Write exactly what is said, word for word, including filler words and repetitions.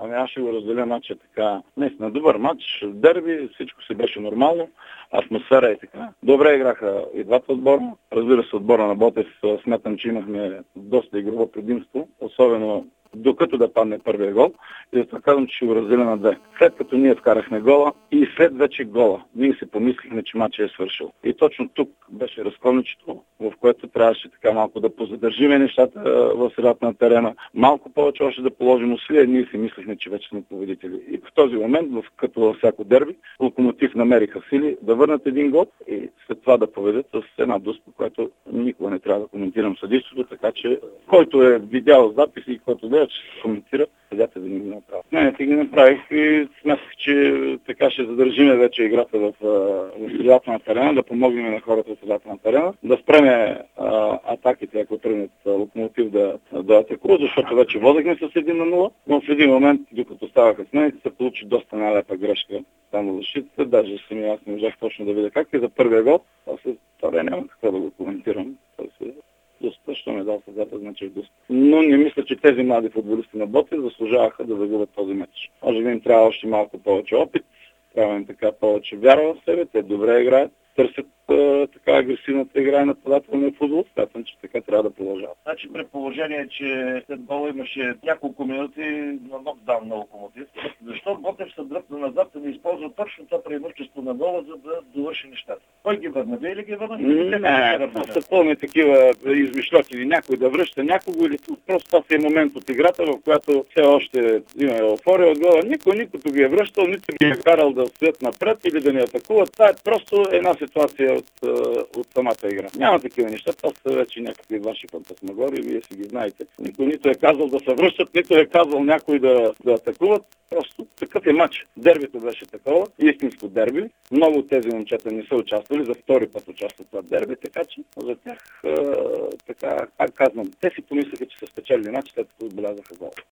Ами аз ще го разделя матча така. Наистина добър матч, дерби, всичко си беше нормално, атмосфера и така. Добре играха и двата отбора. Разбира се, отбора на Ботев смятам, че имахме доста игрово предимство, особено докато да падне първия гол. И затова казвам, че ще го разделя на две. След като ние вкарахме гола и след вече гола, ние си помислихме, че матчът е свършил. И точно тук беше разковничето, в което трябваше така малко да позадържиме нещата в средата на терена. Малко повече още да положим усилия. Ние си мислихме, че вече сме победители. И в този момент, в, като във всяко дерби, Локомотив намериха сили да върнат един гол и след това да победят с една дуспа, която никога не трябва да коментирам съдийството, така че който е видял записи и който да ще коментира, съдята да не ги направи. Не, не ги направих и смятах, че така ще задържиме вече играта в, в средата на терена, да помогнем на хората в средата на терена, да спреме а, атаките, ако тръгнат Локомотив да, да атакува, защото вече водехме с един на нула, но в един момент, докато ставаха смените, се получи доста нелепа грешка там в защитата, даже сами аз не можах точно да видя как и за първия гол, после втория няма какво да го коментирам. Доста, що ме дал съдята, значи е доста. Но не мисля, че тези млади футболисти на Ботев заслужаваха да загубят този матч. Може би им трябва още малко повече опит, трябва им така повече вяра в себе, те добре играят, търсят е, така агресивната игра и нападателния футбол. Смятам, че така трябва да продължават. Значи при положение, че след гола имаше няколко минути на нокдаун на Локомотив, защо Ботев се дръпна назад и не използва точно това преимущество на гола, за да довърши нещата? Кой ги върна? Вие ли ги върна? Не, не, това са пълни такива измишлоти. Някой да връща някого или просто това си е момент от играта, в която все още има еуфория от гола. Никой, никой ги е връщал, нито ги е карал да стоят напред или да не атакуват. Това е просто една ситуация от, от самата игра. Няма такива неща, това са вече някакви ваши фантасмагори, вие си ги знаете. Никой нито е казал да се връщат, нито е казал някой да, да атакуват. Просто такъв е матч. Дербито беше такова, истинско дерби. Много от тези момчета не са участвали, за втори път участват в дерби, така че за тях, е, така, как казвам, те си помислиха, че са спечели матч, след като отбелязаха гол.